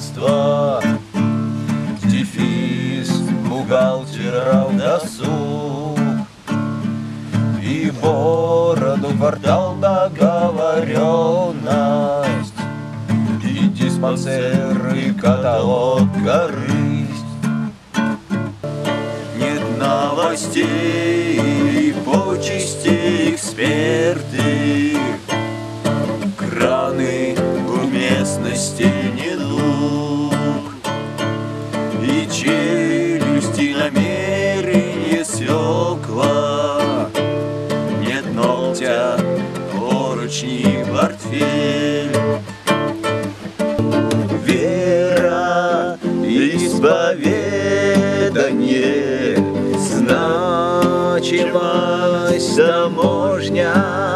дворянства, дефис бухгалтера в досуг, и бороду, квартал, договоренность, и диспансер, и каталог, корысть. Нет новостей и почести, эксперты, краны уместности недуг, и челюсти намерения свекла. Нет ногтя, поручни, портфель. Вера, исповедание, значимость, таможня,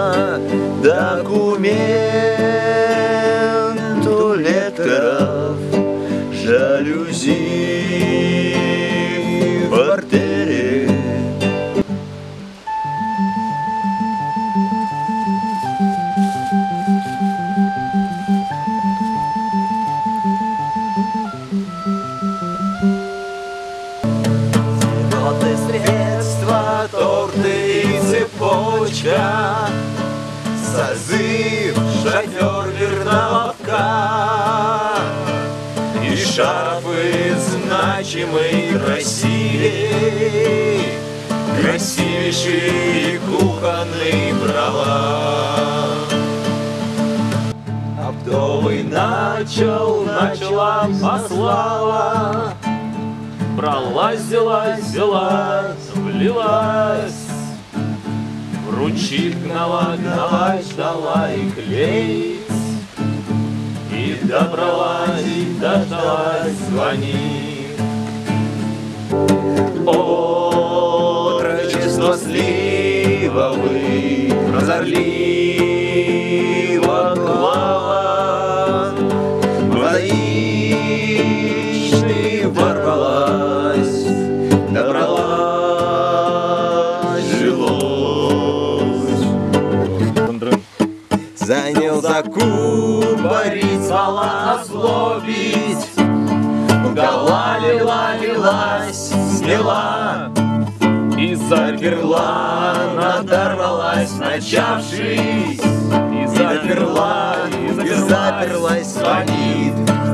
документ у лекторов, жалюзи в портере. Льготы, средства, торты и цепочка, созыв, шофер верновка, и шарфы значимый красивей, красивейший кухонный права. Оптовый начала, послала, бралась, взялась, влилась, вручит, гнала, ждала и клеить, и добралась, и дождалась, звонит. Отрочество сливовый, прозорливо клала, мозаичный ворвалась, добралась, жилось. Занялся кубарить, звала, озлобить, лгала, лилась, смела, и заперла, надорвалась, начавшись, и заперлась, звонит.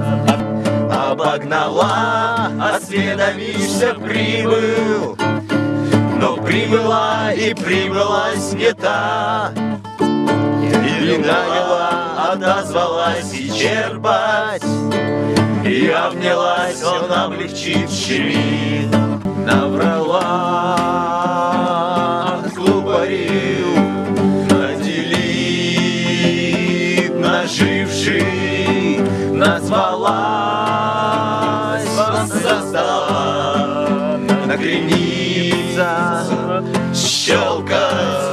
Обогнала, осведомишься, прибыл, но прибыла и прибылась не та. Или наняла, отозвалась и черпать, и обнялась, он облегчит, щемит. Наврала, откупорил, наделит, наживший, назвалась, воссоздала, накренится, щелкать.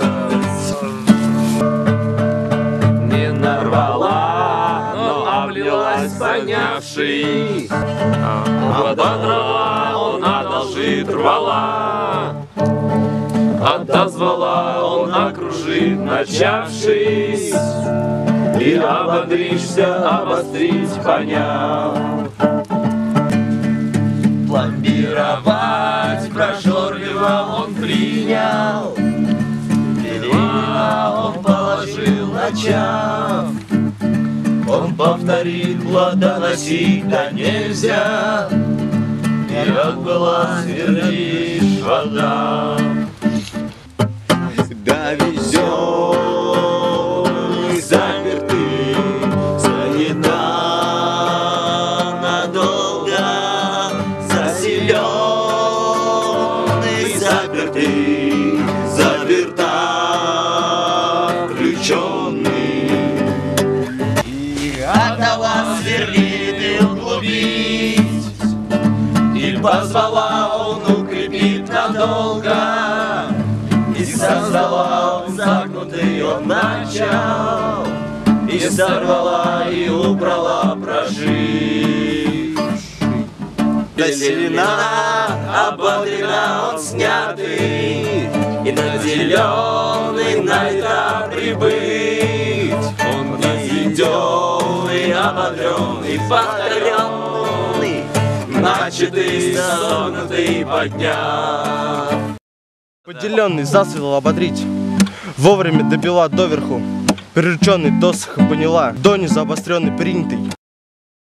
Не нарвала, но облилась, понявший, ободрала, он одолжит, рвала, отозвала, он окружит, начавшись, и ободришься, обострить, поняв. Пломбировать прожорливо он принял, едва он положил, начав. Он повторит, плодоносить да нельзя, и отбыла, свердишь, вода. Довезен, запертый, занята надолго, заселенный, запертый, заперта, включенный. И отдала, сверлит и углубить, и позвала, он укрепит надолго. И создала, загнутый он начал, и сорвала, и убрала, прожив. Населена, ободрена, он снятый, и наделенный на это прибыть. Он не идет, и ободрен, и повторен. начатый, согнутый подняв. Поделенный засвел ободрить, вовремя допила доверху, прирученный досуха поняла, донизу обостренный принятый.